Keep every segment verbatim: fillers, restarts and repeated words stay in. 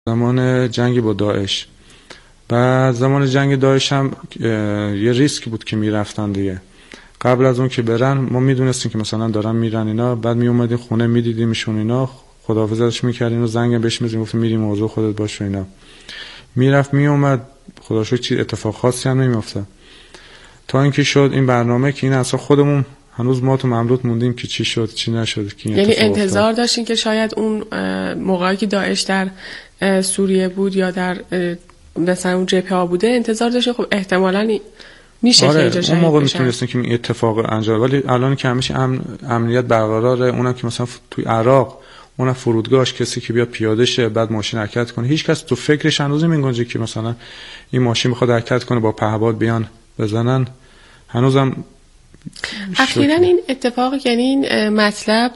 زمان جنگ با داعش. بعد زمان جنگ داعش هم یه ریسک بود که میرفتن دیگه. قبل از اون که برن ما میدونستیم که مثلا دارن میرن اینا، بعد می اومدیم خونه میدیدیمشون اینا، خداحافظی ازش میکردیم و زنگ بهش میزنیم گفتیم میریم موضوع خودت باش و اینا. میرفت میومد، خدا شکر چیز اتفاق خاصی هم نمیافتاد. تا اینکه شد این برنامه که این اصلا خودمون هنوز ما تو مملوت موندیم که چی شد چی نشد که یعنی انتظار افتاد. داشتین که شاید اون موقعی که داعش در سوریه بود یا در مثلا اون جبهه ها بوده انتظار داشتین خب احتمالاً میشه آره، که اینجا شاید اون موقع بشن. میتونستیم که این اتفاق انجام، ولی الان که همیشه امن، امنیت برقراره. اونم که مثلا توی عراق اون فرودگاهش کسی که بیاد پیاده شه بعد ماشین حرکت کنه، هیچ کس تو فکرش هنوز نمیگنجه که مثلا این ماشین میخواد حرکت کنه با پهپاد بیان بزنن. هنوزم اخیراً این اتفاق یعنی این مطلب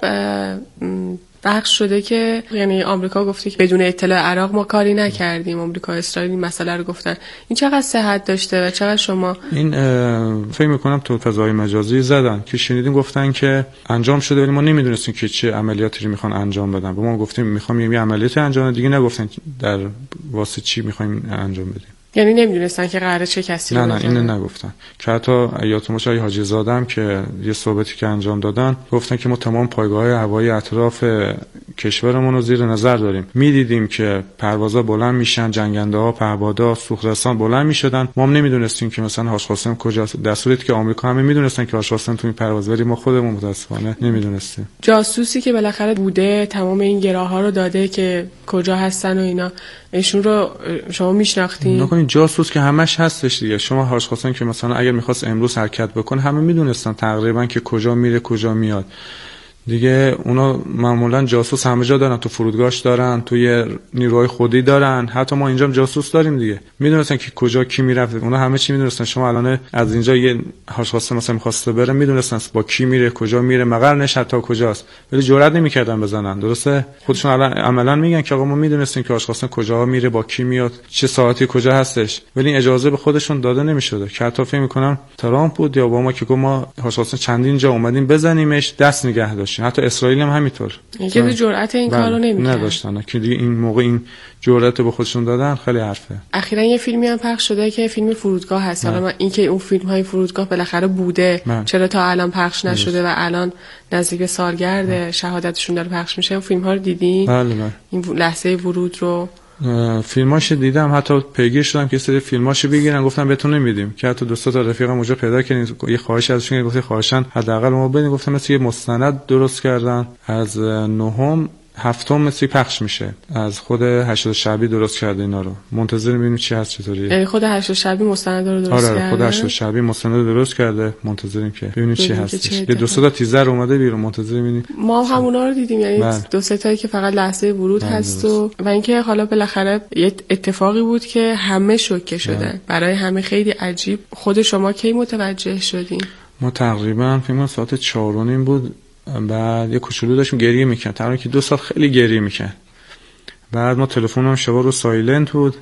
بخش شده که یعنی آمریکا گفته که بدون اطلاع عراق ما کاری نکردیم، آمریکا و اسرائیل این مسئله رو گفتن. این چقدر صحت داشته و چقدر شما این فکر میکنم تو فضای مجازی زدن که شنیدیم گفتن که انجام شده ولی ما نمیدونستیم که چه عملیاتی رو میخوان انجام بدن. به ما گفتیم میخوام یه عملیات انجام بدیم، دیگه نگفتن در واسه چی میخوایم انجام بدیم. یعنی نمیدونستن که قراره چه کسی نه رو نه بزنن. اینو نگفتن. که حتی یادتون باشه حاجی زادم که یه صحبتی که انجام دادن گفتن که ما تمام پایگاه‌های هوایی اطراف کشورمون رو زیر نظر داریم. میدیدیم که پروازا بلند میشن، جنگنده‌ها، پهپادا، سوخترسان بلند میشدن. ما هم نمیدونستیم که مثلا هاش قاسم کجاست، در صورتی که آمریکا همه میدونستن که هاش قاسم تو این پرواز، ولی ما خودمون متاسفانه نمیدونستیم. جاسوسی که بالاخره بوده تمام این گراها رو داده که کجا هستن و اینا، ایشون رو شما میشناختین؟ نکنین جاسوس که همش هستش دیگه. شما هاش قاسم که مثلا اگر میخواست امروز حرکت بکنه همه میدونستن تقریبا که کجا میره کجا میاد دیگه. اونا معمولا جاسوس همه جا دارن، تو فرودگاهش دارن، توی نیروهای خودی دارن، حتی ما اینجا جاسوس داریم دیگه. میدونستن که کجا کی میرفت، اونا همه چی میدونستن. شما الان از اینجا یه هاش قاسم مثلا می‌خواسته بره میدونستن با کی میره کجا میره، مقر نش حتی کجاست، ولی جرئت نمی‌کردن بزنن. درسته خودشون الان عملاً میگن که آقا ما میدونستیم که هاش قاسم کجا میره، با کی میاد، چه ساعتی کجا هستش، ولی اجازه به خودشون داده نمی‌شد. که حتی فکر می‌کنم ترامپ بود یا اوباما که گفت ما هاش قاسم چندین جا اومدیم بزنیمش دست نگه داشتیم. حتی اسرائیل هم همینطور. اینکه جرأت این کارو نمی‌کردن. نداشتن که دیگه این موقع این جرأت به خودشون دادن خیلی حرفه. اخیراً یه فیلمی هم پخش شده که فیلم فرودگاه هست. حالا اینکه اون فیلم‌های فرودگاه بالاخره بوده من. چرا تا الان پخش نشده و الان نزدیک به سالگرد شهادتشون داره پخش میشه. اون فیلم‌ها رو دیدی؟ بله بله. این لحظه ورود رو فیلماش دیدم، حتی پیگیر شدم که سری فیلماشو بگیرن، گفتم بهتون نمیدیم. که حتی دوستا تا رفیقم اونجا پیدا کردن، یه خواهش ازشون گفتم خواهشاً حداقل ما بدین. گفتم مثل یه مستند درست کردن از نهم هفتم مثل پخش میشه، از خود هشتاد شعبی درست کرده اینا رو. منتظر ببینیم چی هست چطوریه. یعنی خود هشتاد شعبی مستند رو درست آره کرده. آره خود هشتاد شعبی مستند رو درست کرده، منتظریم که ببینیم چی هست. یه دو سه تا تیزر اومده بیرون، منتظر ببینیم. ما هم همونا رو دیدیم، یعنی بله. دو سه تایی که فقط لحظه ورود بله هست و و اینکه حالا بالاخره یه اتفاقی بود که همه شوکه شدن. برای همه خیلی عجیب. خود شما کی متوجه شدین؟ ما تقریبا فکر ساعت چهار و نیم بود. بعد یه کوچولو داشتم گریه میکرد، تقریبا که دو ساعت خیلی گریه میکرد. بعد ما تلفنم شبا رو سایلنت بود.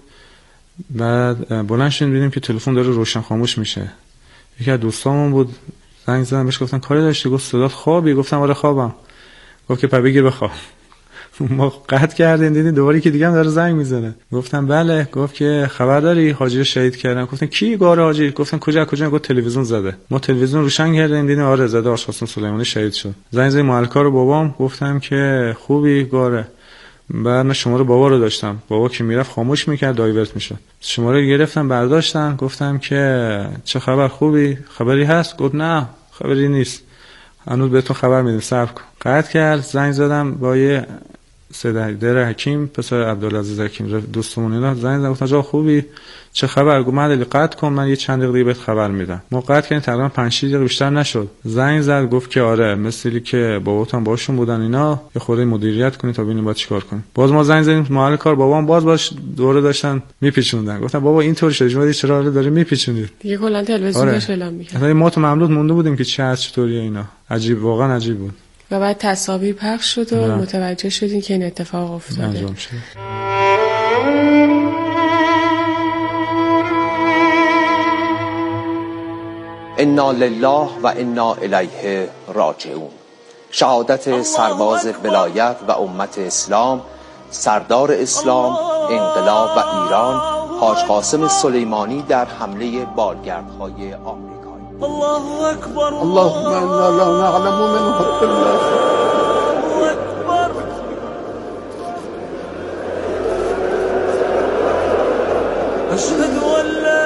بعد بلند شدیم دیدیم که تلفن داره روشن خاموش میشه. یکی از دوستامون بود، زنگ زدم بهش گفتم کاری داشتی؟ گفت صدات خوابی؟ گفتم آره خوابم. گفت که پا بگیر بخواب. ما قطع کردیم دیدیم دوباره که دیگه هم داره زنگ میزنه. گفتم بله. گفت که خبر داری حاجی رو شهید کردن؟ گفتم کی گاره حاجی؟ گفتم کجا کجا؟ گفت تلویزیون زده. ما تلویزیون روشن کردیم دیدیم آره زده، هاش قاسم سلیمانی شهید شد. زنگ زدیم مالکا رو بابام، گفتم که خوبی گاره؟ بعد من شماره بابا رو داشتم، بابا که میرفت خاموش میکرد دایورت میشد. شماره رو گرفتم برداشتم، گفتم که چه خبر خوبی؟ خبری هست؟ گفت نه خبری نیست، هنوز بهتون خبر میدیم صبر کن. قطع کرد. زنگ زدم با یه سیدر حکیم، پسر عبدالعزیز حکیم دوستمون، اینا زنگ زدم گفتم جا خوبی؟ چه خبر؟ گفت من قطع کن من یه چند دقیقه بهت خبر میدم. ما قطع کردیم تقریبا پنج شش دقیقه بیشتر نشد. زنگ زد گفت که آره مثلی که باباتون باشون بودن اینا، یه خورده مدیریت کنید تا ببینیم باید چیکار کنیم. باز ما زنگ زدیم محل کار، بابام باز باش دوره داشتن میپیچوندن. گفتم بابا اینطوری شده شما چرا داره میپیچونید؟ دیگه کلا تلویزیون داشت اعلام میکرد. ما تو مملوت مونده بودیم که چه هست چطوریه اینا. عجیب، واقعا عجیب بود. و بعد تصاویر پخش شد و متوجه شدین که این اتفاق افتاده. انجام شد. انا لله و انا الیه راجعون. شهادت سرباز ولایت و امت اسلام، سردار اسلام انقلاب و ایران حاج قاسم سلیمانی در حمله بالگردهای آمریکایی. الله اکبر. اللهم انا لا نعلم منه الا أشهد أن لا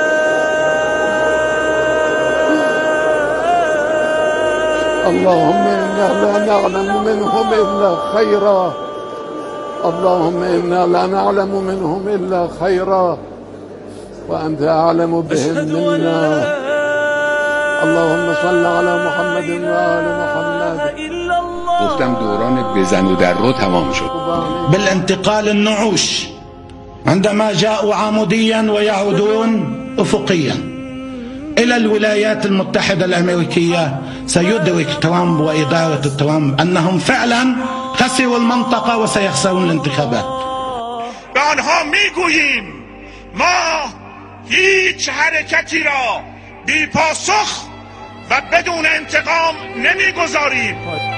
اللهم إنا لا نعلم منهم إلا خيرا اللهم إنا لا نعلم منهم إلا خيرا وأنت أعلم بهم منا اللهم صل على محمد و آل محمد. گفتم دوران بزن و در رو تمام شد. بالانتقال النعوش عندما جاءوا عموديا ويعودون أفقيا إلى الولايات المتحدة الأمريكية، سيدرك ترامب وإدارة ترامب أنهم فعلا خسروا المنطقة وسيخسرون الانتخابات. به آنها میگوییم ما هیچ حرکتی را بی پاسخ و بدون انتقام نمیگذاریم.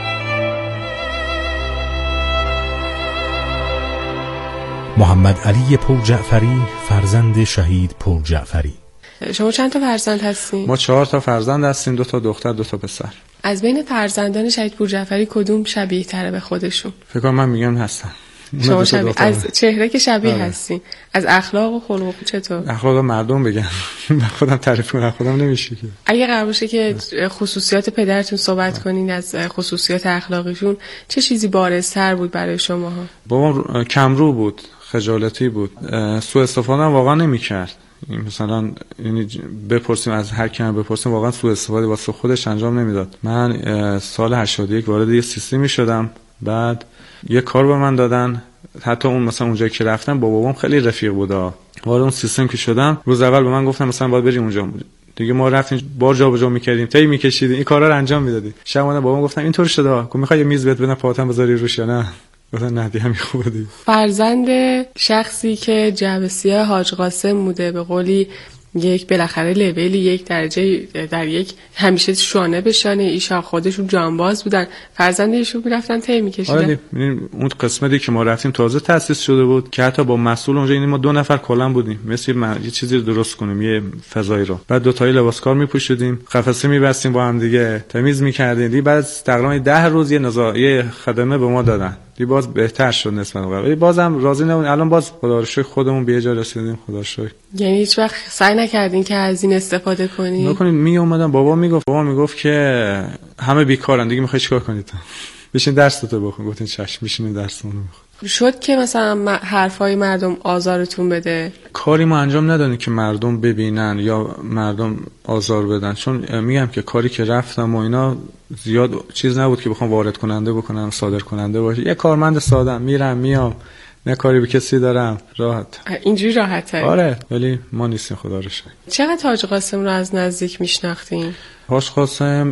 محمد علی پورجعفری، فرزند شهید پورجعفری. شما چند تا فرزند هستین؟ ما چهار تا فرزند هستیم، دو تا دختر دو تا پسر. از بین فرزندان شهید پورجعفری کدوم شبیه تره به خودشون؟ فکر کنم من میگم هستم. شما شبیه از چهره که شبیه آره. هستین. از اخلاق و خلق چطور؟ اخلاق مردم بگن. من خودم تعریف کنم خودم نمیشه که. اگه قرار باشه که خصوصیات پدرتون صحبت کنین از خصوصیات اخلاقیشون، چه چیزی بارزتر بود برای شماها؟ بابام کمرو بود، خجالتی بود، سوء استفاده واقعا نمی‌کرد. مثلا یعنی بپرسیم از هر کی بپرسیم واقعا سوء استفاده واسه خودش انجام نمیداد. من سال هشتاد و یک وارد یه سیستمی شدم، بعد یه کار به من دادن، حتی اون مثلا اونجایی که رفتم با بابام خیلی رفیق بودا. وارد اون سیستم که شدم، روز اول به من گفتن مثلا باید بریم اونجا. دیگه ما رفتیم بار جابجا می‌کردیم، تی می‌کشیدیم، این کارا رو انجام میدادیم. شب اومدم بابام گفتم اینطور شده، گفت می‌خوای یه میز بهت بدم پاتم بذاری روش یا نه؟ گفتم نه دیگه همین خوبه دیگه. فرزند شخصی که جعبه سیاه حاج قاسم بوده، به قولی یک بالاخره لولی یک درجه در یک همیشه شانه به شانه ایشان خودشون جانباز بودن، فرزند ایشون میرفتن تی میکشیدن. آره اون قسمتی که ما رفتیم تازه تأسیس شده بود که حتی با مسئول اونجا، یعنی ما دو نفر کلا بودیم، مثل یه چیزی رو درست کنیم، یه فضایی رو. بعد دو تایی لباسکار میپوشیدیم، قفسه میبستیم با هم دیگه، تمیز میکردیم. دیگه بعد تقریبا ده روز یه نزا یه خدمه به ما دادن. دی باز بهتر شد نسبت به قبل. بازم راضی نمون. الان باز خدا رو شکر خودمون به جا رسیدیم، خدا رو شکر. یعنی هیچ وقت سعی نکردین که از این استفاده کنین؟ نکنید. می اومدم بابا میگفت بابا میگفت که همه بیکارن دیگه، میخوای چیکار کنید؟ بشین درس تو بخون. گفتین چشم، بشین درستون رو بخون. شد که مثلا حرفای مردم آزارتون بده؟ کاری ما انجام ندادیم که مردم ببینن یا مردم آزار بدن، چون میگم که کاری که رفتم و اینا زیاد چیز نبود که بخوام وارد کننده بکنم، صادر کننده باشه. یه کارمند ساده‌ام، میرم میام، نه کاری به کسی دارم، راحت. اینجوری راحته؟ آره، ولی ما نیستیم خدا رو شکر. چقدر حاج قاسم رو از نزدیک میشناختین؟ حاج قاسم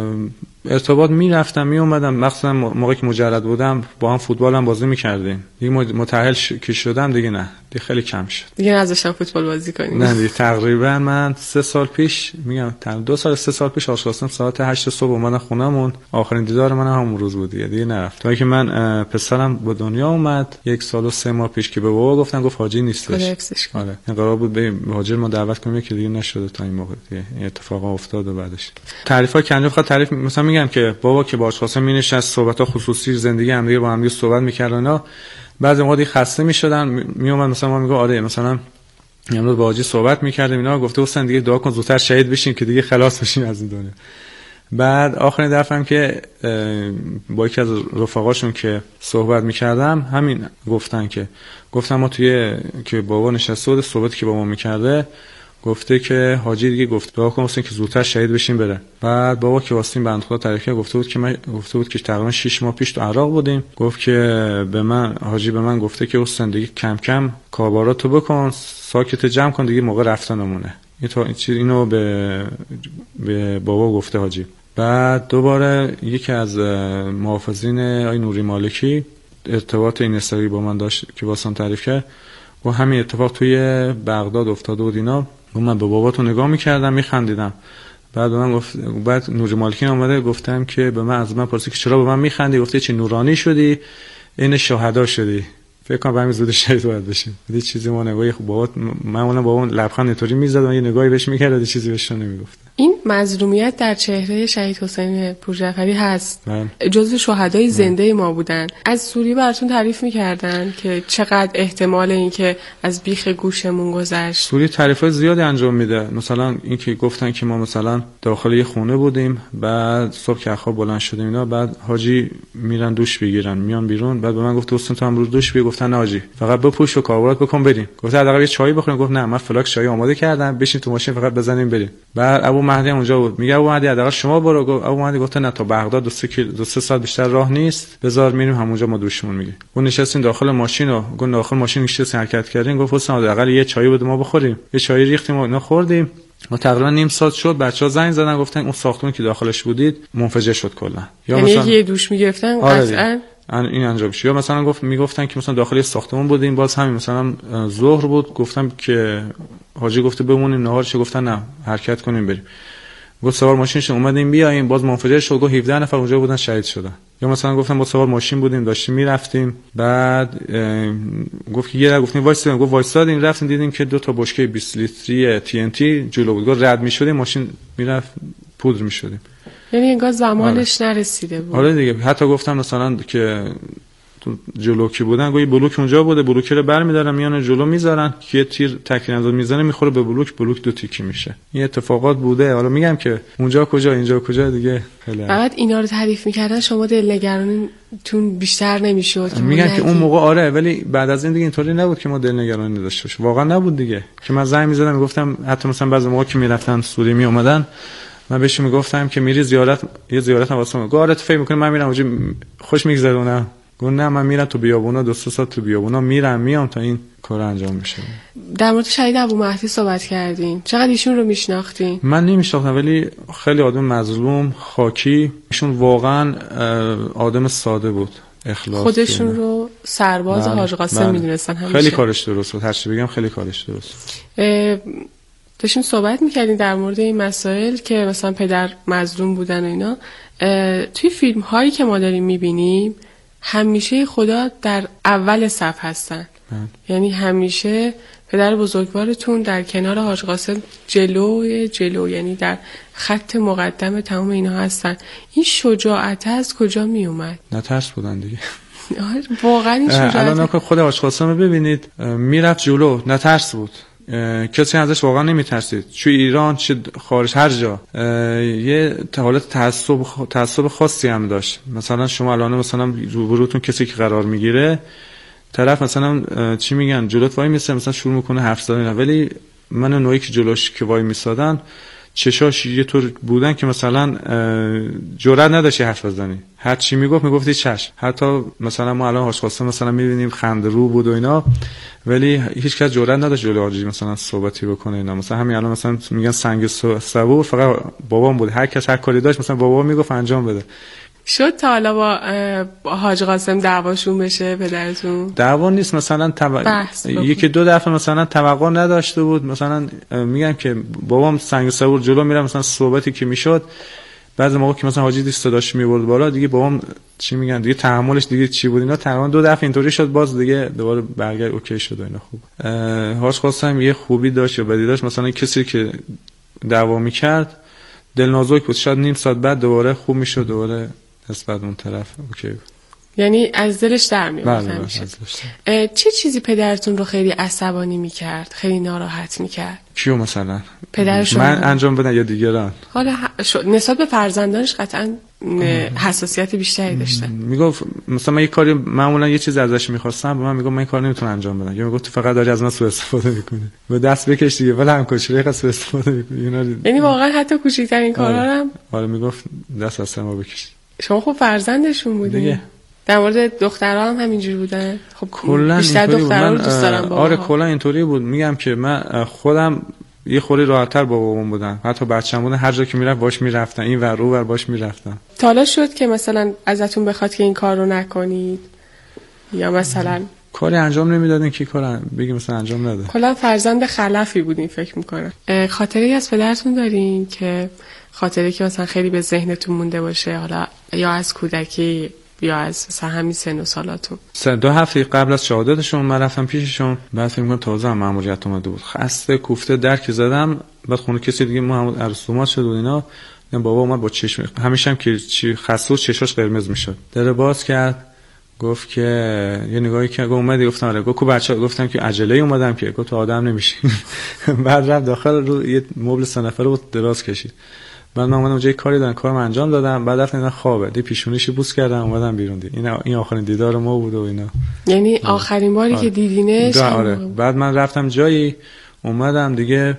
ارتباط میرفتم می اومدم، مخصوصا موقعی که مجرد بودم با هم فوتبال هم بازی میکردیم. دیگه متأهل ش... که شدم دیگه نه، دیگه خیلی کم شد. دیگه نذاشتم فوتبال بازی کنیم. نه دیگه تقریبا من سه سال پیش، میگم دو سال سه سال پیش حاج قاسم ساعت هشت صبح اومدن خونمون، آخرین دیدار من همون روز بود دیگه, دیگه نرفت. تا اینکه من پسرم به دنیا اومد یک سال و سه ماه پیش که به بابا گفتن گفت حاجی نیستش. آره این قرار بود به هاجر ما دعوت کنیم که دیگه نشد تا این موقع دیگه این اتفاقا افتاد. و بعدش تعریفا کنجا بخواد تعریف مثلا میگم که بابا که با حاج قاسم مینشست صحبت‌ها خصوصی زندگی هم دیگه با هم دیگه صحبت می‌کردن، اینا بعضی موقع خسته می‌شدن، میومد مثلا ما میگه آره مثلا امروز با حاجی صحبت می‌کردیم، اینا گفته حسین دیگه دعا کن زودتر شهید بشین که دیگه خلاص بشین از این دنیا. بعد آخرین دفعه که با یکی از رفقاشون که صحبت می‌کردم همین گفتن که گفتم ما توی که بابا نشسته بود صحبتی که با ما می‌کرده، گفته که حاجی دیگه گفت دعا کن که زودتر شهید بشین بره. بعد بابا که واسین بنده خدا تعریف کرد، گفته بود که من گفته بود که تقریبا شش ماه پیش تو عراق بودیم، گفت که به من حاجی به من گفته که حسین دیگه کم کم کارباراتو بکن، ساکت جمع کن دیگه موقع رفتنمونه. این تو این چیز اینو به به بابا گفته حاجی. بعد دوباره یکی از محافظین آی نوری مالکی ارتباط این استری با من داشت که واسم تعریف کرد و همین اتفاق توی بغداد افتاده بود. اینا من به باباتو نگاه میکردم میخندیدم. بعد من گفت بعد نوری مالکی اومده گفتم که به من از من پرسید که چرا به من میخندی، گفته چه نورانی شدی این شهدا شدی. فکر کنم همین زود شهید باید بشیم. یه چیزی ما نگاهی خب بابا معمولا بابا لبخند اینطوری میزد و یه نگاهی بهش میکرد و چیزی بهش نمیگفت. این مظلومیت در چهره شهید حسین پورجعفری هست. من. جزو شهدای زنده ما بودن. از سوریه براتون تعریف میکردن که چقدر احتمال این که از بیخ گوشمون گذشت. سوریه تعریفای زیادی انجام میده. مثلا اینکه گفتن که ما مثلا داخل یه خونه بودیم، بعد صبح که خواب بلند شدیم اینا، بعد حاجی میرن دوش بگیرن، میان بیرون، بعد به من گفت دوستان تو امروز دوش بگیر. گفتن نه حاجی فقط بپوش و کاربرات بکن بریم. گفت حداقل یه چای بخوریم. گفت نه من فلاکس چای آماده کردم، بشین تو ماشین فقط بزنیم بریم. بعد ابو مهدی اونجا بود، میگه ابو مهدی حداقل شما برو. گفت ابو مهدی گفت نه تا بغداد دو سه کیلو دو سه ساعت بیشتر راه نیست، بذار میریم همونجا ما دوشمون میگیریم. اون نشستیم داخل ماشین و گفت داخل ماشین نشستیم حرکت کردیم. گفت حسین حداقل یه چای بده ما بخوریم. یه چای ریختیم و اینا خوردیم و تقریبا نیم ساعت شد بچه‌ها زنگ زدن گفتن اون ساختمون که داخلش بودید منفجر شد کلا. یا یعنی مثلا یه دوش میگرفتن قطعا این انجام شد. یا مثلا گفت میگفتن که مثلا داخل ساختمون بودیم، باز همین مثلا ظهر بود، گفتم که حاجی گفته بمونیم نهار شه، گفتن نه حرکت کنیم بریم. گفت سوار ماشینش اومدیم بیایم، باز منفجر شد. گفت هفده نفر اونجا بودن شهید شدن. یا مثلا گفتم با سوار ماشین بودیم داشتیم میرفتیم، بعد گفت که یه گفتیم وایسادیم، گفت وایسادیم رفتیم دیدیم که دو تا بشکه بیست لیتری تی ان تی جلو بود. گفت رد میشدیم ماشین میرفت پودر میشدیم. یعنی انگار زمانش آره. نرسیده بود. آره دیگه. حتی گفتم مثلا که تو جلوکی بودن، گویا بلوک اونجا بوده، بلوک رو برمی‌دارن میان جلو میذارن که یه تیر تکین انداز میزنه میخوره به بلوک، بلوک دو تیکی میشه. این اتفاقات بوده. حالا میگم که اونجا کجا اینجا کجا دیگه خیلی. بعد اینا رو تعریف میکردن شما دلنگرانیتون بیشتر نمیشد؟ میگم که اون موقع آره، ولی بعد از این دیگه اینطوری نبود که ما دلنگرانی داشته باشیم. واقعا نبود دیگه. که من زنگ میزدم میگفتم، حتی مثلا بعضی موقع که میرفتن سوریه می اومدن من بهش میگفتم که میری زیارت، یه زیارت واسه من. گفت آره تو فکر میکنی من میرم اونجا خوش میگذرونم؟ گفت نه من میرم تو بیابونا، دو سه ساعت تو بیابونا میرم میام تا این کار انجام بشه. در مورد شهید ابو مهدی صحبت کردین، چقدر ایشون رو میشناختین؟ من نمیشناختم ولی خیلی آدم مظلوم خاکی. ایشون واقعا آدم ساده بود، اخلاص. خودشون کنه. رو سرباز حاج قاسم میدونستن همیشه. خیلی کارش درست بود، هر چی بگم خیلی کارش درست. داشتیم صحبت میکردین در مورد این مسائل که مثلا پدر مظلوم بودن و اینا. توی فیلم هایی که ما داریم میبینیم همیشه خدا در اول صف هستن. یعنی همیشه پدر بزرگوارتون در کنار حاج قاسم جلوی جلو، یعنی در خط مقدم تمام اینا هستن. این شجاعت از کجا می اومد؟ نترس بودن دیگه. واقعا این شجاعت. الان که خود حاج قاسم رو ببینید میرفت جلو، نترس بود. کسی ازش واقعا نمیترسید. چه ایران چه خارج هر جا یه حالت تعصب تعصب خاصی هم داشت. مثلا شما الان مثلا روبروتون کسی که قرار میگیره، طرف مثلا چی میگن جلوت وای میسه مثلا شروع میکنه حرف زدن، ولی من نوعی که جلوش که وای میسادن چشاش یه طور بودن که مثلا جرئت نداشتی حرف بزنی، هر چی میگفت میگفتی چشم. حتی مثلا ما الان حاج قاسم مثلا میبینیم خنده رو بود و اینا، ولی هیچ کس جرئت نداشت جلوی حاجی مثلا صحبتی بکنه اینا. مثلا همین الان مثلا میگن سنگ صبور فقط بابام بود، هر کس هر کاری داشت مثلا بابا میگفت انجام بده. شد تا حالا با حاج قاسم دعواشون بشه پدرتون؟ دعوا نیست، مثلا تب... یکی دو دفعه مثلا توقع نداشته بود. مثلا میگم که بابام سنگ صبور جلو میره، مثلا صحبتی که میشد بعضی موقع که مثلا حاجی صداش میبرد بالا دیگه بابام چی میگن دیگه تحملش دیگه چی بود اینا. تقریبا دو دفعه اینطوری شد، باز دیگه دوباره برگشت اوکی شد و اینا. خوب حاج قاسم یه خوبی داشت یا بدی داشت، مثلا کسی که دعوا میکرد دلنازک بود، شاید نیم ساعت بعد دوباره خوب میشد، دوباره نسبت اون طرف اوکی بود. یعنی از دلش در میاد. بله بله. چه چیزی پدرتون رو خیلی عصبانی میکرد، خیلی ناراحت میکرد؟ کیو مثلا؟ پدرشون من انجام بدن یا دیگران؟ حالا نسبت به فرزندانش قطعا حساسیت بیشتری داشتن. میگفت مثلا من یه کاری معمولا یه چیز ازش میخواستم، به من میگفت من این کار نمیتونم انجام بدم، یا میگفت تو فقط داری از من سوء استفاده میکنی، به دست بکش دیگه ولی هم کوچیک سوء استفاده میکنی. یعنی واقعا حتی کوچیک‌ترین کارا هم آره میگفت دست از ما بکش. شما خب فرزندشون بودین. در مورد دخترها هم همینجوری بودن؟ خب بیشتر دخترها رو دوست دارم بابا. آره کلا اینطوری بود. میگم که من خودم یه خوری راحت‌تر با بابام بودم، حتی بچه‌م بودن هر جا که میرفت باش میرفتن، این ور اون ور باش میرفتن. تا حالا شد که مثلا ازتون بخواد که این کار رو نکنید یا مثلا کاری انجام نمیدادین که کار بگیم مثلا انجام نده؟ کلا فرزند خلفی بودین فکر میکنم. خاطری از پدرتون دارین که خاطری که مثلا خیلی به ذهنتون مونده باشه، حالا یا از کودکی یا از مثلا همین سن و سالاتون؟ سه دو هفته قبل از شهادتشون من رفتم پیششون، بعد فکر می‌کنم تازه هم مأموریت اومده بود، خسته کوفته درک زدم، بعد خونه کسی دیگه محمد ارسطو شد و اینا، بابا اومد با چشم همیشه هم که چی خسته و چشاش قرمز میشد، در باز کرد گفت که یه نگاهی که گفت اومدی، گفتم آره، گفت کو بچا، گفتم که عجله اومدم که، گفت تو آدم نمیشی. بعد رفت داخل رو یه مبل سه نفره رو دراز کشید، بعد من اومدم اونجا یه کاری دادم، کارم انجام دادم، بعد رفتم اینا خوابه دی پیشونیش بوس کردم اومدم بیرون دی. اینا این آخرین دیدار ما بود و اینا، یعنی آخرین باری آره. که دیدینش؟ آره. بعد من رفتم جایی اومدم دیگه،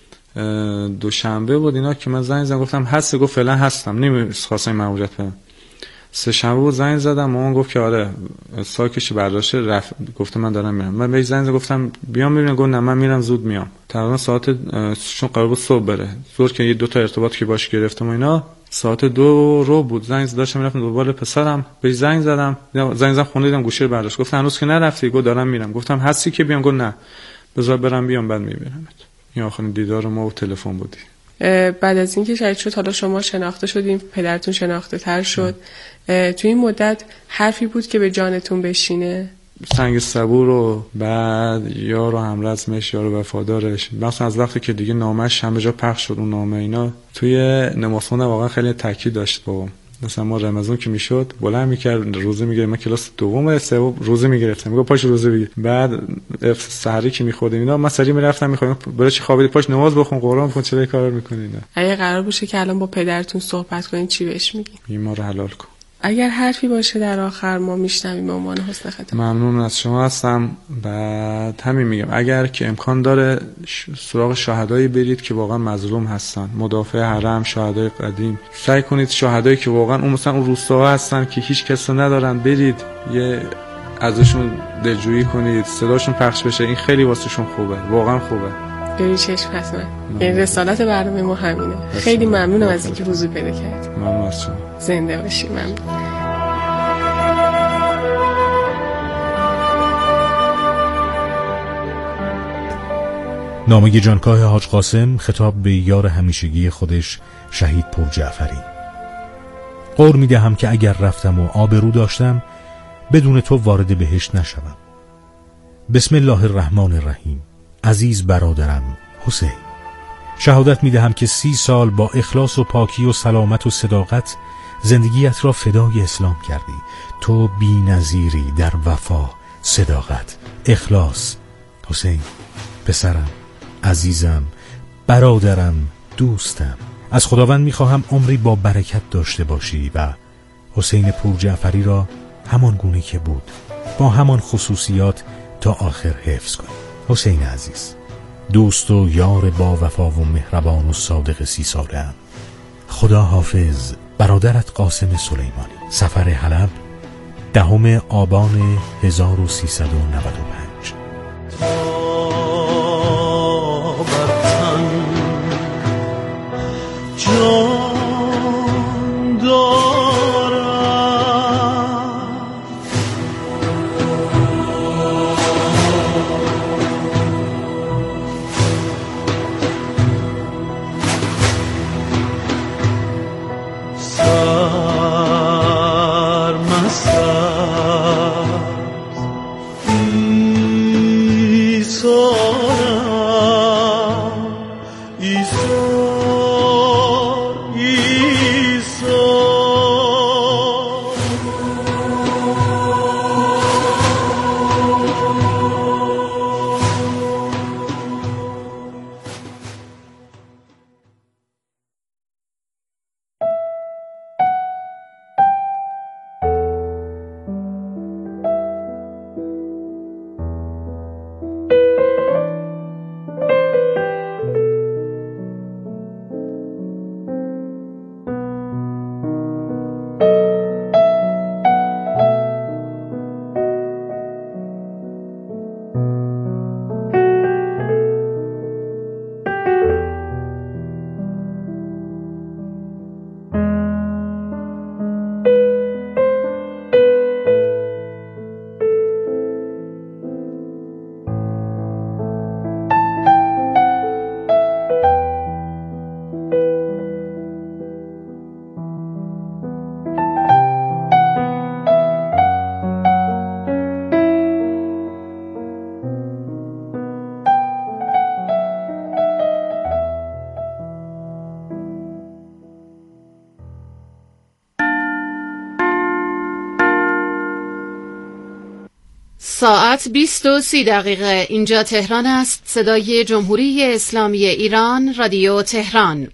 دوشنبه بود اینا که من زنگ زدم گفتم هست، گفت فعلا هستم نمیخواستم مأموریت بدم. سه شنبه بود زنگ زدم، مامان گفت که آره ساکش برداشته رفت، گفتم من دارم میرم. من بهش زنگ زدم گفتم بیام میبینم، گفت نه من میرم زود میام. تقریبا ساعت چون قرار بود صبح بره زور که یه دو تا ارتباط که باش گرفتم و اینا، ساعت دو رو بود زنگ داشتم میرفتم دوباره پسرم، بهش زنگ زدم زنگ زدم خونه دیدم گوشی برداشت، گفت هنوز که نرفتی؟ گفت دارم میرم. گفتم هستی که بیام؟ گفت نه بذار برم بیام بعد میبینمت. این آخرین دیدار ما و تلفن بودی. بعد از اینکه شهید شد حالا شما شناخته شدین، پدرتون شناخته تر شد، تو این مدت حرفی بود که به جانتون بشینه؟ سنگ صبور و بعد یار و همرزمش، یار و وفادارش، مثلا از وقتی که دیگه نامش همه جا پخش شد اون نامه اینا، توی نمازخونه واقعا خیلی تاکید داشت بابا. مثلا ما رمضان که میشد بلند میکرد روزه میگیره، من کلاس دوم سوم روزه میگرفتم، میگه پاش روزه بگیر، بعد سحری که میخوردیم اینا من سری میرفتم میخوام برای چی خوابیدی پاش نماز بخون قرآن بخون چه کار میکنی اینا. اگه قرار باشه که الان با پدرتون صحبت کنین چی بهش میگین؟ این ما رو حلال کن. اگر حرفی باشه در آخر ما میشنویم به عنوان حسن ختام. ممنون از شما هستم. بعد همین میگم اگر که امکان داره سراغ شهدایی برید که واقعا مظلوم هستن، مدافع حرم، شهدای قدیم، سعی کنید شهدایی که واقعا اون مثلا اون روستاها هستن که هیچ کس ندارن، برید یه ازشون دلجویی کنید، صداشون پخش بشه، این خیلی واسهشون خوبه، واقعا خوبه. بری چشم حتما. یعنی رسالت برنامه ما همینه. خیلی ممنونم از اینکه حضور پیدا کردید. ممنون از شما. زنده باشید. ممنون. نامه جانکاه حاج قاسم خطاب به یار همیشگی خودش شهید پورجعفری. قول میدهم که اگر رفتم و آبرو داشتم بدون تو وارد بهشت نشوم. بسم الله الرحمن الرحیم. عزیز برادرم حسین، شهادت میدهم که سی سال با اخلاص و پاکی و سلامت و صداقت زندگیت را فدای اسلام کردی. تو بی نظیری در وفا، صداقت، اخلاص. حسین پسرم، عزیزم، برادرم، دوستم، از خداوند میخواهم عمری با برکت داشته باشی و حسین پورجعفری را همان گونه که بود با همان خصوصیات تا آخر حفظ کنی. حسین عزیز، دوست و یار با وفا و مهربان و صادق سی ساله‌ام. خدا حافظ. برادرت قاسم سلیمانی. سفر حلب دهم آبان هزار و سیصد و نود و پنج. ساعت بیست و سی دقیقه. اینجا تهران است. صدای جمهوری اسلامی ایران، رادیو تهران.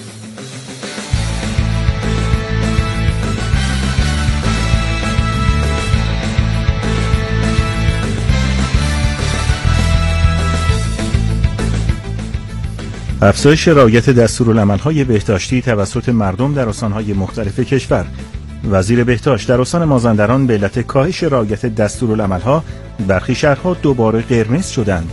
افزایش رعایت دستورالعمل‌های بهداشتی توسط مردم در استان‌های مختلف کشور. وزیر بهداشت در استان مازندران به علت کاهش رعایت دستورالعمل‌ها برخی شهرها دوباره قرمز شدند.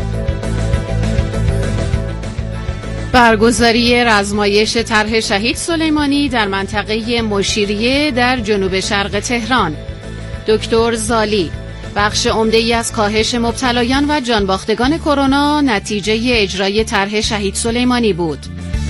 برگزاری رزمایش طرح شهید سلیمانی در منطقه مشیریه در جنوب شرق تهران. دکتر زالی: بخش عمده‌ای از کاهش مبتلایان و جانباختگان کرونا نتیجه اجرای طرح شهید سلیمانی بود.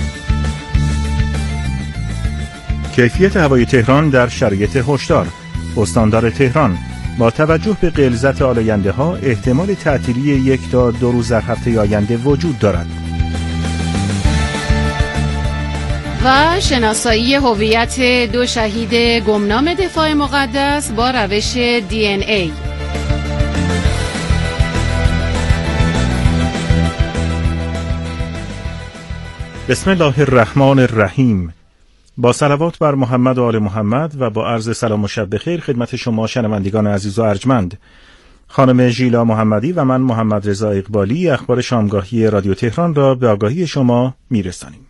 کیفیت هوای تهران در شرایط هشدار. استاندار تهران: با توجه به غلظت آلاینده ها احتمال تعطیلی یک تا دو روز در هفته آینده وجود دارد. و شناسایی هویت دو شهید گمنام دفاع مقدس با روش دی ان ای. بسم الله الرحمن الرحیم. با صلوات بر محمد و آل محمد و با عرض سلام و شب بخیر خدمت شما شنوندگان عزیز و ارجمند. خانم ژیلا محمدی و من محمد رضا اقبالی اخبار شامگاهی رادیو تهران را به آگاهی شما میرسانیم.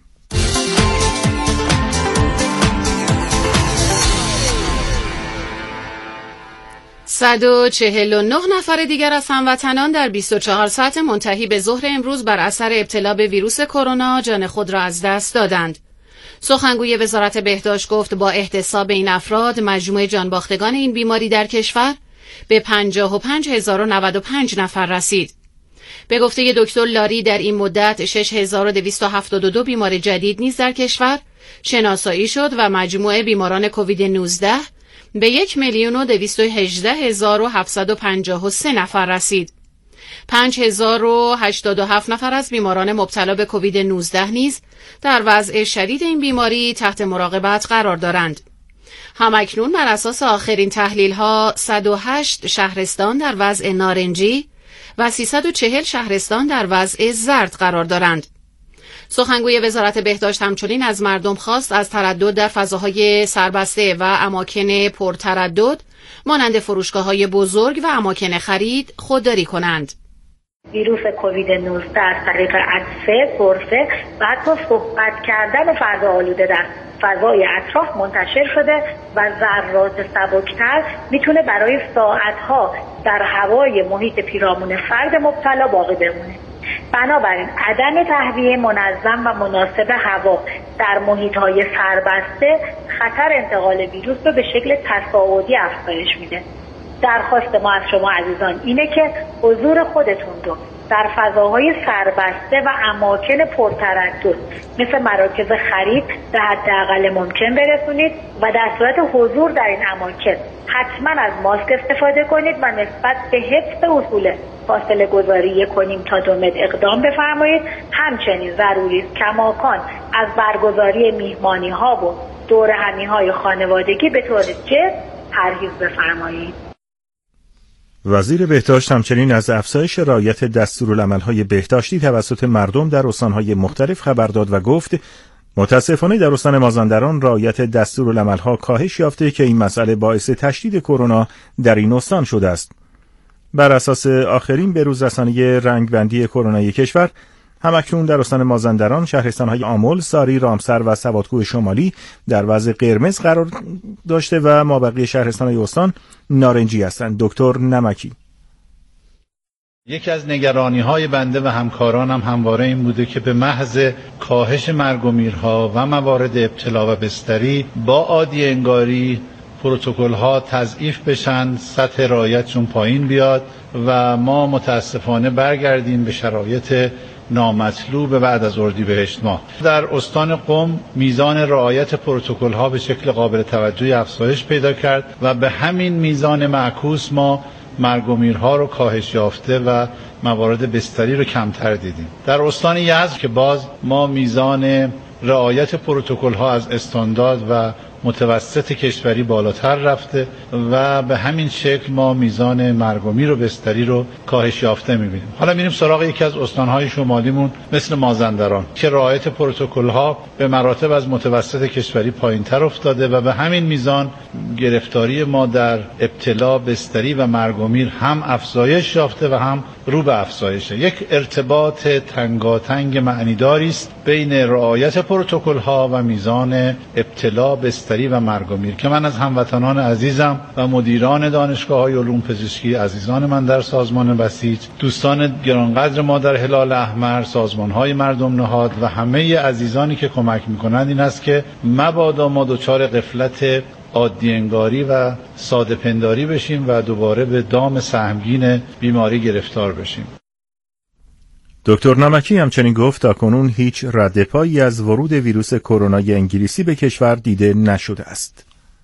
صد و چهل و نه نفر دیگر از هموطنان در بیست و چهار ساعت منتهی به ظهر امروز بر اثر ابتلا به ویروس کرونا جان خود را از دست دادند. سخنگوی وزارت بهداشت گفت با احتساب این افراد مجموع جانباختگان این بیماری در کشور به پنجاه و پنج هزار و نود و پنج نفر رسید. به گفته دکتر لاری در این مدت شش هزار و دویست و هفتاد و دو بیمار جدید نیز در کشور شناسایی شد و مجموع بیماران کووید نوزده به یک میلیون و دویست و هجده هزار و هفتصد و پنجاه و سه نفر رسید. پنج هزار و هشتاد و هفت نفر از بیماران مبتلا به کووید نوزده نیز در وضع شدید این بیماری تحت مراقبت قرار دارند. همکنون بر اساس آخرین تحلیل‌ها صد و هشت شهرستان در وضع نارنجی و سیصد و چهل شهرستان در وضع زرد قرار دارند. سخنگوی وزارت بهداشت همچنین از مردم خواست از تردد در فضاهای سربسته و اماکن پرتردد مانند فروشگاه‌های بزرگ و اماکن خرید خودداری کنند. ویروس کووید نوزده از طریق عطسه، سرفه و حتی صحبت کردن فرد آلوده در فضای اطراف منتشر شده و ذرات سبکتر میتونه برای ساعتها در هوای محیط پیرامون فرد مبتلا باقی بمونه. بنابراین عدم تهویه منظم و مناسب هوا در محیط‌های سربسته خطر انتقال ویروس رو به شکل تصاعدی افزایش میده. درخواست ما از شما عزیزان اینه که حضور خودتون رو در فضاهای سربسته و اماکن پرتردد مثل مراکز خرید به حداقل ممکن برسونید و در صورت حضور در این اماکن حتما از ماسک استفاده کنید و نسبت به حفظ اصول فاصله گذاری یک و نیم تا دو متر اقدام بفرمایید. همچنین ضروری است کماکان از برگزاری میهمانی ها و دور همی های خانوادگی به طور جد پرهیز بفرمایید. وزیر بهداشت همچنین از افزایش رعایت دستورالعمل‌های بهداشتی توسط مردم در استان‌های مختلف خبر داد و گفت متاسفانه در استان مازندران رعایت دستورالعمل‌ها کاهش یافته که این مسئله باعث تشدید کرونا در این استان شده است. بر اساس آخرین بروزرسانی رنگبندی کرونایی کشور، همکنون در استان مازندران شهرستان‌های آمل، ساری، رامسر و سوادکوه شمالی در وضع قرمز قرار داشته و مابقی شهرستان‌های استان نارنجی هستند. دکتر نمکی: یکی از نگرانی‌های بنده و همکارانم هم همواره این بوده که به محض کاهش مرگ و میرها و موارد ابتلا و بستری با عادی انگاری پروتکل‌ها تضعیف بشن، سطح رعایتشون پایین بیاد و ما متاسفانه برگردیم به شرایط نامطلوب بعد از اردیبهشت ماه. در استان قم میزان رعایت پروتکل‌ها به شکل قابل توجهی افزایش پیدا کرد و به همین میزان معکوس ما مرگ و میرها رو کاهش یافته و موارد بستری رو کمتر دیدیم. در استان یزد که باز ما میزان رعایت پروتکل‌ها از استاندارد و متوسط کشوری بالاتر رفته و به همین شکل ما میزان مرگ و میر و بستری رو کاهش یافته می‌بینیم. حالا میریم سراغ یکی از استان‌های شمالیمون مثل مازندران که رعایت پروتکل‌ها به مراتب از متوسط کشوری پایین‌تر افتاده و به همین میزان گرفتاری ما در ابتلا، بستری و مرگ و میر هم افزایش یافته و هم رو به افزایشه. یک ارتباط تنگاتنگ معنیداری است بین رعایت پروتکل‌ها و میزان ابتلا، بستری و مرگ و میر که من از هموطنان عزیزم و مدیران دانشگاه‌های علوم پزشکی، عزیزان من در سازمان بسیج، دوستان گرانقدر ما در هلال احمر، سازمان‌های مردم نهاد و همه عزیزانی که کمک می‌کنند این است که مبادا ما دچار غفلت عادی انگاری و ساده پنداری بشیم و دوباره به دام سهمگین بیماری گرفتار بشیم. دکتر نمکی همچنین گفت تاکنون هیچ رد پایی از ورود ویروس کرونای انگلیسی به کشور دیده نشده است.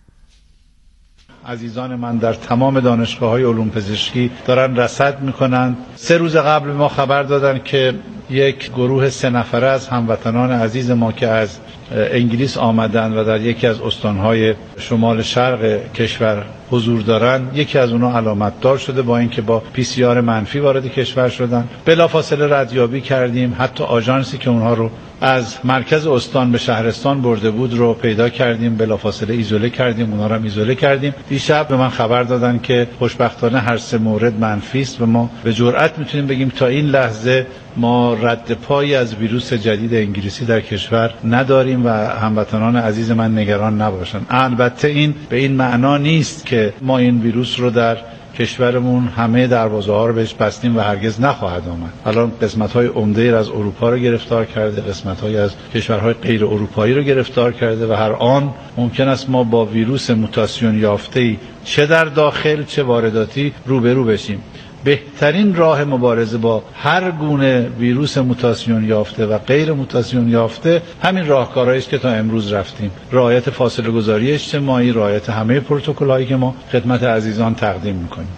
عزیزان من در تمام دانشگاه‌های علوم پزشکی دارن رصد میکنن. سه روز قبل ما خبر دادن که یک گروه سه نفره از هموطنان عزیز ما که از انگلیس آمدن و در یکی از استانهای شمال شرق کشور حضور دارن، یکی از اونها علامت دار شده با اینکه با پی سی آر منفی وارد کشور شدن. بلافاصله ردیابی کردیم، حتی آژانسی که اونها رو از مرکز استان به شهرستان برده بود رو پیدا کردیم، بلافاصله ایزوله کردیم، اونها رو هم ایزوله کردیم. دیشب به من خبر دادن که خوشبختانه هر سه مورد منفی است و ما به جرئت میتونیم بگیم تا این لحظه ما رد پایی از ویروس جدید انگلیسی در کشور نداریم و هموطنان عزیز من نگران نباشن. البته این به این معنا نیست که ما این ویروس رو در کشورمون همه دروازه ها رو بهش بستیم و هرگز نخواهد آمد. الان قسمت های عمده از اروپا رو گرفتار کرده، قسمت های از کشورهای غیر اروپایی رو گرفتار کرده و هر آن ممکن است ما با ویروس موتاسیون یافته‌ای چه در داخل چه وارداتی روبرو بشیم. بهترین راه مبارزه با هر گونه ویروس موتاسیون یافته و غیر موتاسیون یافته همین راهکارهایی است که تا امروز رفتیم. رعایت فاصله گذاری اجتماعی، رعایت همه پروتکل‌هایی که ما خدمت عزیزان تقدیم می‌کنیم.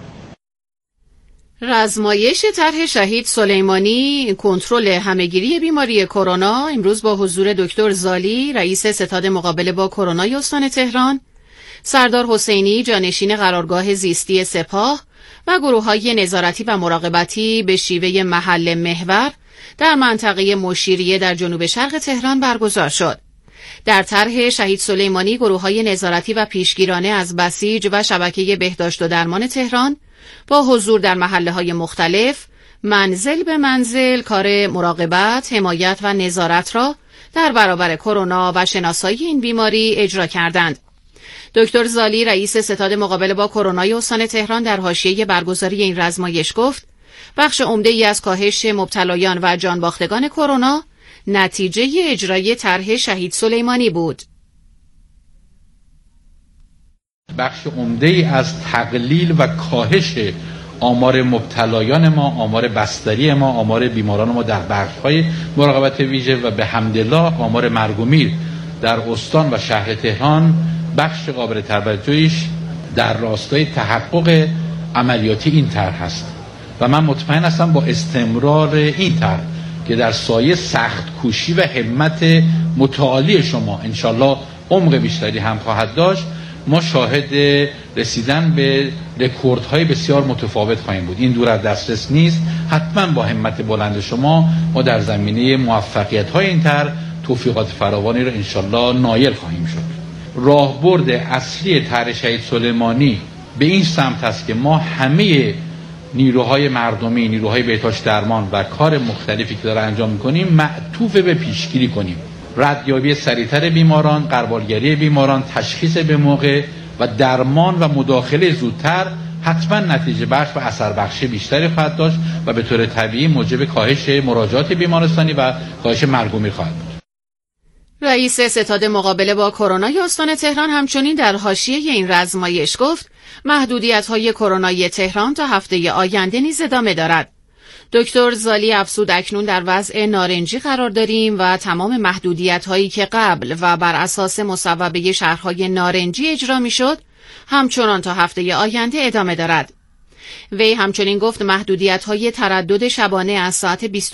رزمایش طرح شهید سلیمانی کنترل همهگیری بیماری کرونا امروز با حضور دکتر زالی رئیس ستاد مقابله با کرونا استان تهران، سردار حسینی جانشین قرارگاه زیستی سپاه و گروه‌های نظارتی و مراقبتی به شیوه محل محور در منطقه مشیریه در جنوب شرق تهران برگزار شد. در طرح شهید سلیمانی گروه‌های نظارتی و پیشگیرانه از بسیج و شبکه بهداشت و درمان تهران با حضور در محله‌های مختلف منزل به منزل کار مراقبت، حمایت و نظارت را در برابر کرونا و شناسایی این بیماری اجرا کردند. دکتر زالی رئیس ستاد مقابله با کرونا استان تهران در حاشیه برگزاری این رزمایش گفت بخش عمده‌ای از کاهش مبتلایان و جانباختگان کرونا نتیجه اجرای طرح شهید سلیمانی بود. بخش عمده‌ای از تقلیل و کاهش آمار مبتلایان ما، آمار بستری ما، آمار بیماران ما در بخش‌های مراقبت ویژه و به حمدالله آمار مرگ و میر در استان و شهر تهران بخش قابل توجهیش در راستای تحقق عملیاتی این طرح هست و من مطمئن هستم با استمرار این طرح که در سایه سخت کوشی و همت متعالی شما انشالله عمق بیشتری هم خواهد داشت، ما شاهد رسیدن به رکوردهای بسیار متفاوت خواهیم بود. این دور از دسترس نیست. حتما با همت بلند شما ما در زمینه موفقیت‌های این طرح توفیقات فراوانی رو انشالله نایل خواهیم شد. راهبرد اصلی طرح شهید سلیمانی به این سمت است که ما همه نیروهای مردمی، نیروهای بهداشت درمان و کار مختلفی که داره انجام میکنیم معطوف به پیشگیری کنیم. ردیابی سریعتر بیماران، غربالگری بیماران، تشخیص به موقع و درمان و مداخله زودتر حتما نتیجه بخش و اثر بخش بیشتری خواهد داشت و به طور طبیعی موجب کاهش مراجعات بیمارستانی و کاهش مرگ و میر خواهد بود. رئیس ستاد مقابله با کرونا استان تهران همچنین در حاشیه این رزمایش گفت محدودیت‌های کرونایی تهران تا هفته آینده نیز ادامه دارد. دکتر زالی افزود اکنون در وضع نارنجی قرار داریم و تمام محدودیت‌هایی که قبل و بر اساس مصوبه شهرهای نارنجی اجرا می‌شد همچنان تا هفته آینده ادامه دارد. وی همچنین گفت محدودیت‌های تردد شبانه از ساعت بیست